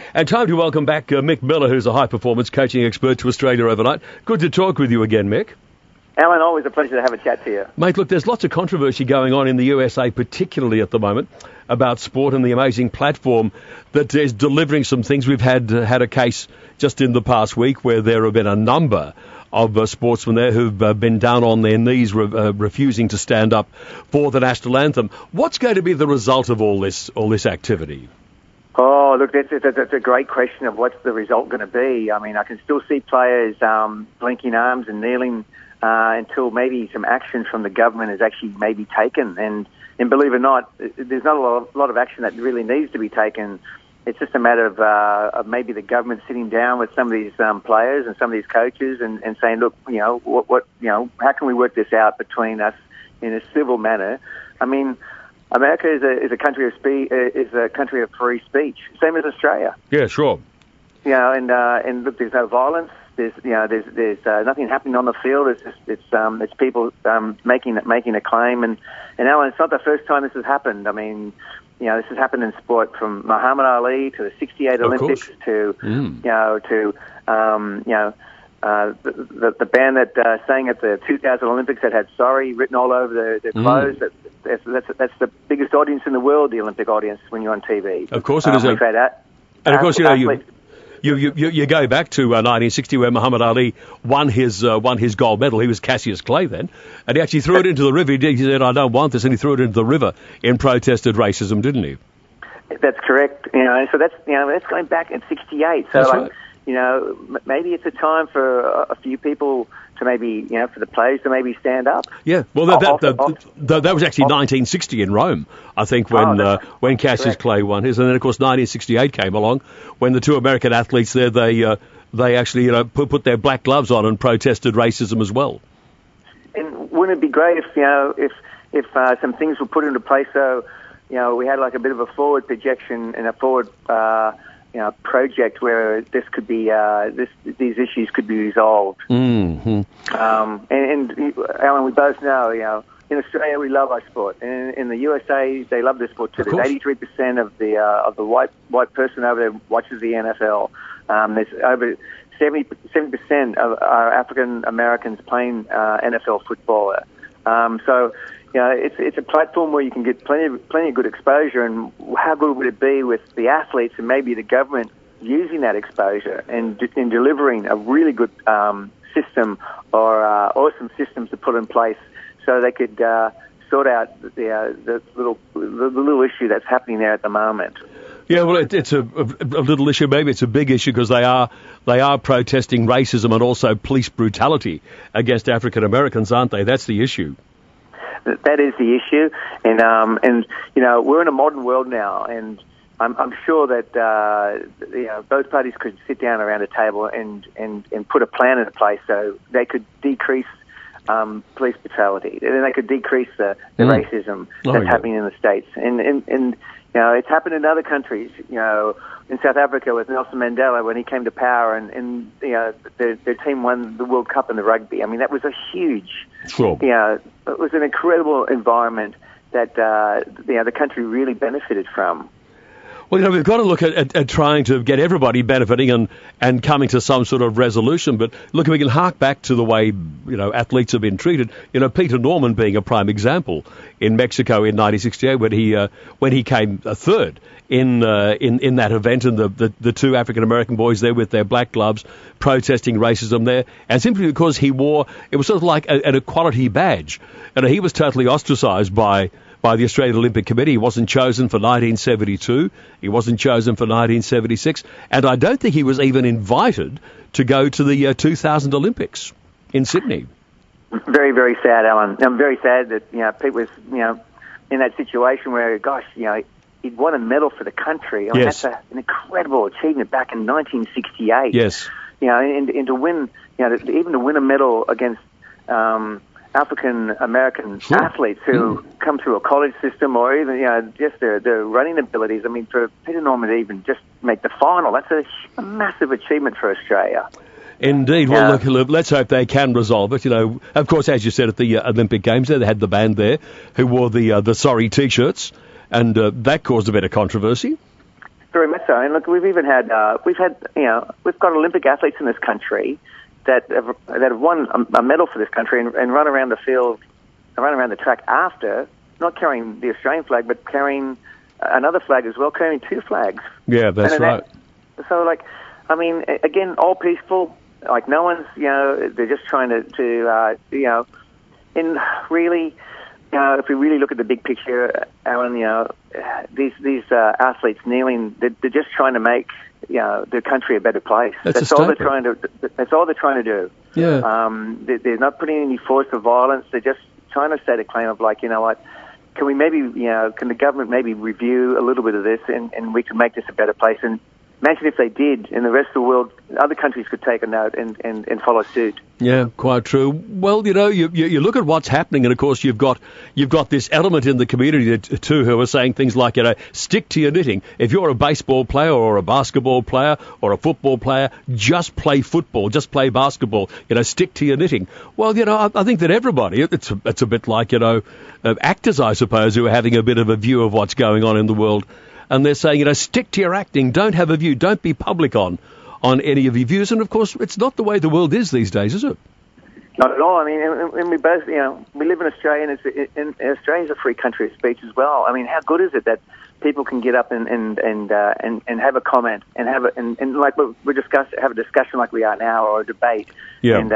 And time to welcome back Mick Miller, who's a high-performance coaching expert to Australia overnight. Good to talk with you again, Mick. Alan, always a pleasure to have a chat to you. Mate, look, there's lots of controversy going on in the USA, particularly at the moment, about sport and the amazing platform that is delivering some things. We've had a case just in the past week where there have been a number of sportsmen there who've been down on their knees refusing to stand up for the national anthem. What's going to be the result of all this activity? Oh, look, that's a great question of what's the result going to be. I mean, I can still see players blinking arms and kneeling until maybe some action from the government is actually maybe taken. And believe it or not, there's not a lot of action that really needs to be taken. It's just a matter of maybe the government sitting down with some of these players and some of these coaches and saying, look, how can we work this out between us in a civil manner? I mean, America is a country of free speech, same as Australia. Yeah, sure. And look, there's no violence. There's nothing happening on the field. It's people making a claim. And Alan, it's not the first time this has happened. I mean, this has happened in sport from Muhammad Ali to the '68 Olympics to the band that sang at the 2000 Olympics that had "sorry" written all over their clothes. That's the biggest audience in the world, the Olympic audience, when you're on TV. Of course it is. And of course, you go back to 1960 where Muhammad Ali won his gold medal. He was Cassius Clay then, and he actually threw it into the river. He said, "I don't want this," and he threw it into the river in protest at racism, didn't he? That's correct. So that's going back in '68. So that's right. Maybe it's a time for a few people to maybe, for the players to maybe stand up. Yeah, well, that was actually 1960 in Rome, I think, when Cassius Clay won his. And then, of course, 1968 came along when the two American athletes there, they actually put their black gloves on and protested racism as well. And wouldn't it be great if some things were put into place so, we had like a bit of a forward projection and a forward project where this could be these issues could be resolved. Mm-hmm. And Alan, we both know, in Australia we love our sport, and in the USA they love this sport too. There's 83% of the white person over there watches the NFL. There's over 70% of our African Americans playing NFL football. It's a platform where you can get plenty of good exposure, and how good would it be with the athletes and maybe the government using that exposure and in delivering a really good system or some systems to put in place so they could sort out the little issue that's happening there at the moment. Yeah, well, it's a little issue. Maybe it's a big issue because they are protesting racism and also police brutality against African Americans, aren't they? That's the issue. That is the issue, and we're in a modern world now, and I'm sure that both parties could sit down around a table and put a plan in place so they could decrease police brutality, and then they could decrease the racism that's happening in the States, and it's happened in other countries. In South Africa with Nelson Mandela when he came to power, and their team won the World Cup in the rugby. I mean, that was a huge. Sure. It was an incredible environment that the country really benefited from. Well, we've got to look at trying to get everybody benefiting and coming to some sort of resolution. But look, we can hark back to the way, athletes have been treated. Peter Norman being a prime example in Mexico in 1968 when he came third in that event, and the two African American boys there with their black gloves protesting racism there, and simply because he wore, it was sort of like an equality badge, and he was totally ostracised by the Australian Olympic Committee. He wasn't chosen for 1972. He wasn't chosen for 1976. And I don't think he was even invited to go to the 2000 Olympics in Sydney. Very, very sad, Alan. I'm very sad that, Pete was, in that situation where, he'd won a medal for the country. I mean, yes. That's an incredible achievement back in 1968. Yes. And to win, even to win a medal against, African American athletes who come through a college system or even just their running abilities. I mean, for Peter Norman to even just make the final, that's a massive achievement for Australia. Indeed. Well, look, let's hope they can resolve it. Of course, as you said at the Olympic Games, they had the band there who wore the sorry T-shirts, and that caused a bit of controversy. very much so. And look, we've got Olympic athletes in this country that have won a medal for this country and run around the field, run around the track after, not carrying the Australian flag, but carrying another flag as well, carrying two flags. Yeah, that's right. So, like, I mean, again, all peaceful. Like, no one's, they're just trying to and really, if we really look at the big picture, Alan, these athletes kneeling, they're just trying to make, the country a better place. That's all they're trying to. That's all they're trying to do. Yeah. They're not putting any force of violence. They're just trying to set a claim of, like, you know what, can we maybe, can the government maybe review a little bit of this and we can make this a better place? And imagine if they did, and the rest of the world, other countries could take a note and follow suit. Yeah, quite true. Well, you look at what's happening, and of course you've got this element in the community too who are saying things like, stick to your knitting. If you're a baseball player or a basketball player or a football player, just play football, just play basketball. Stick to your knitting. Well, I think that everybody, it's a bit like actors, I suppose, who are having a bit of a view of what's going on in the world. And they're saying, stick to your acting, don't have a view, don't be public on any of your views. And, of course, it's not the way the world is these days, is it? Not at all. I mean, and we both, we live in Australia, and Australia's a free country of speech as well. I mean, how good is it that people can get up and have a comment and and like have a discussion like we are now, or a debate, and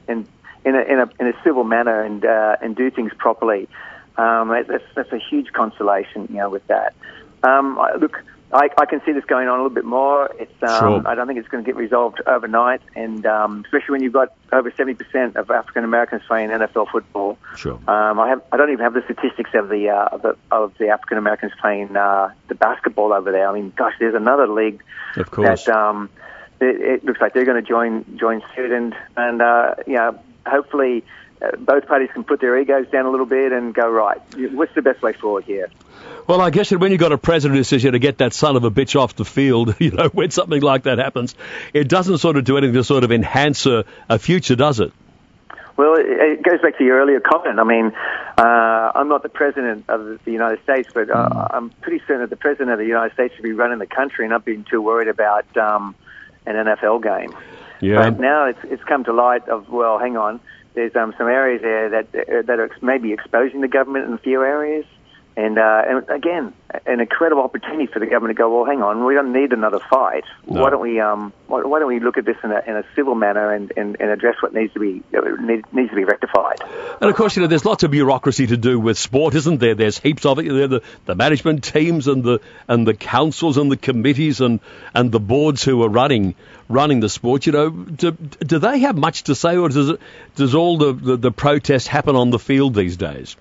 in a civil manner and do things properly. That's a huge consolation, with that. Look, I can see this going on a little bit more. It's Sure. I don't think it's going to get resolved overnight, and especially when you've got over 70% of African Americans playing NFL football. Sure. I don't even have the statistics of the African Americans playing the basketball over there. I mean, gosh, there's another league. Of course. That it looks like they're going to join suit, and hopefully both parties can put their egos down a little bit and go, right, what's the best way forward here? Well, I guess that when you've got a president who says to get that son of a bitch off the field, when something like that happens, it doesn't sort of do anything to sort of enhance a future, does it? Well, it goes back to your earlier comment. I mean, I'm not the president of the United States, but I'm pretty certain that the president of the United States should be running the country and not being too worried about an NFL game. Yeah. But now it's come to light of, well, hang on, there's some areas there that are maybe exposing the government in a few areas. And again, an incredible opportunity for the government to go, well, hang on, we don't need another fight. No. Why don't we look at this in a civil manner and address what needs to be rectified? And of course, there's lots of bureaucracy to do with sport, isn't there? There's heaps of it. The management teams and the councils and the committees and the boards who are running the sport. Do they have much to say, or does all the protest happen on the field these days?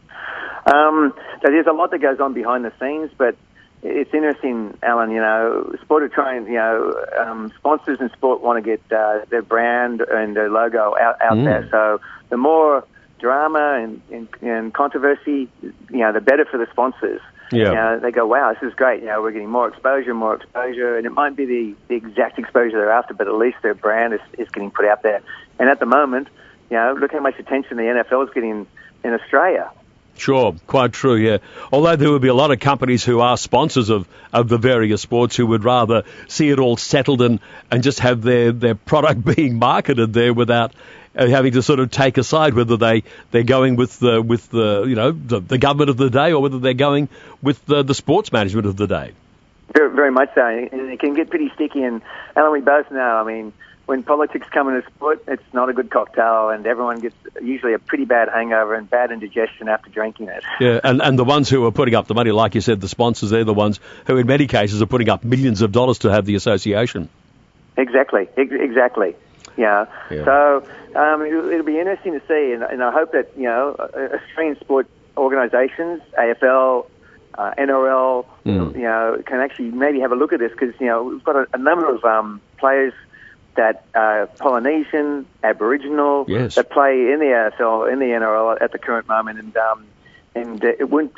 So there's a lot that goes on behind the scenes, but it's interesting, Alan, sport are trying, sponsors in sport want to get their brand and their logo out there. So the more drama and controversy, the better for the sponsors. Yeah. They go, wow, this is great. We're getting more exposure, and it might be the exact exposure they're after, but at least their brand is getting put out there. And at the moment, look how much attention the NFL is getting in Australia. Sure, quite true, yeah. Although there would be a lot of companies who are sponsors of the various sports who would rather see it all settled and just have their product being marketed there without having to sort of take a side, whether they're going with the government of the day or whether they're going with the sports management of the day. Very, very much so. And it can get pretty sticky. And Alan, we both know, I mean, when politics come into sport, it's not a good cocktail, and everyone gets usually a pretty bad hangover and bad indigestion after drinking it. Yeah, and the ones who are putting up the money, like you said, the sponsors, they're the ones who in many cases are putting up millions of dollars to have the association. Exactly. Yeah. So it'll be interesting to see, and I hope that, Australian sport organisations, AFL, NRL, can actually maybe have a look at this, because, we've got a number of players that Polynesian, Aboriginal, yes, that play in the AFL, in the NRL at the current moment, and it wouldn't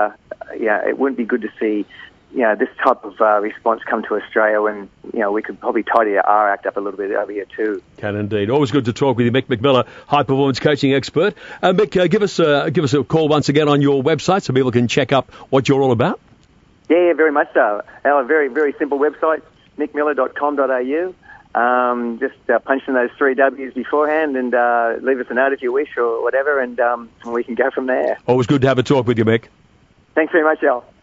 be good to see, this type of response come to Australia when, we could probably tidy our act up a little bit over here too. Can indeed. Always good to talk with you, Mick McMillan, high performance coaching expert. Mick, give us a call once again on your website so people can check up what you're all about. Yeah, very much so. Our very, very simple website, mickmiller.com.au. Just punch in those 3 W's beforehand and leave us a note if you wish or whatever, and we can go from there. Always good to have a talk with you, Mick. Thanks very much, Al.